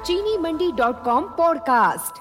चीनीमंडी.com podcast.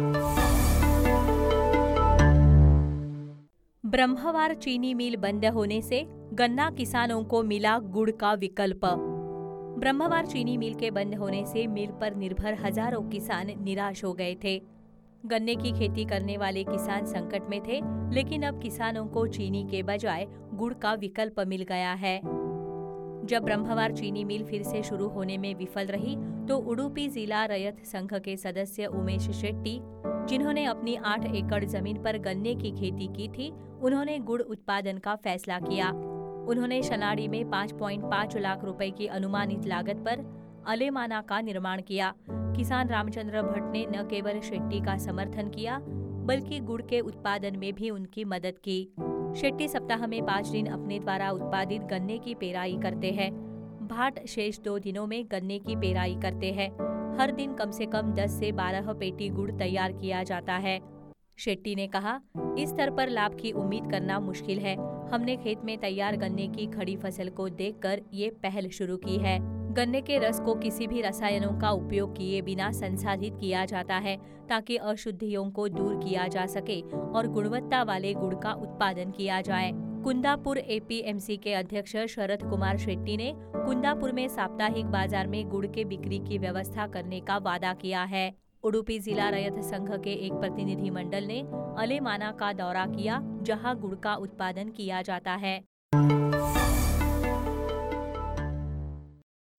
ब्रह्मवार चीनी मिल बंद होने से गन्ना किसानों को मिला गुड़ का विकल्प। ब्रह्मवार चीनी मिल के बंद होने से मिल पर निर्भर हजारों किसान निराश हो गए थे। गन्ने की खेती करने वाले किसान संकट में थे, लेकिन अब किसानों को चीनी के बजाय गुड़ का विकल्प मिल गया है। जब ब्रह्मवार चीनी मिल फिर से शुरू होने में विफल रही, तो उडुपी जिला रैयत संघ के सदस्य उमेश शेट्टी, जिन्होंने अपनी 8 एकड़ जमीन पर गन्ने की खेती की थी, उन्होंने गुड़ उत्पादन का फैसला किया। उन्होंने शनाड़ी में 5.5 लाख रुपए की अनुमानित लागत पर अलेमाना का निर्माण किया। किसान रामचंद्र भट्ट ने न केवल शेट्टी का समर्थन किया, बल्कि गुड़ के उत्पादन में भी उनकी मदद की। शेट्टी सप्ताह में 5 दिन अपने द्वारा उत्पादित गन्ने की पेराई करते हैं। भाट शेष 2 दिनों में गन्ने की पेराई करते हैं। हर दिन कम से कम 10 से 12 पेटी गुड़ तैयार किया जाता है। शेट्टी ने कहा, इस स्तर पर लाभ की उम्मीद करना मुश्किल है। हमने खेत में तैयार गन्ने की खड़ी फसल को देखकर ये पहल शुरू की है। गन्ने के रस को किसी भी रसायनों का उपयोग किए बिना संसाधित किया जाता है, ताकि अशुद्धियों को दूर किया जा सके और गुणवत्ता वाले गुड़ का उत्पादन किया जाए। कुंदापुर एपीएमसी के अध्यक्ष शरद कुमार शेट्टी ने कुंदापुर में साप्ताहिक बाजार में गुड़ के बिक्री की व्यवस्था करने का वादा किया है। उडुपी जिला रैयत संघ के एक प्रतिनिधि मंडल ने अलेमाना का दौरा किया, जहां गुड़ का उत्पादन किया जाता है।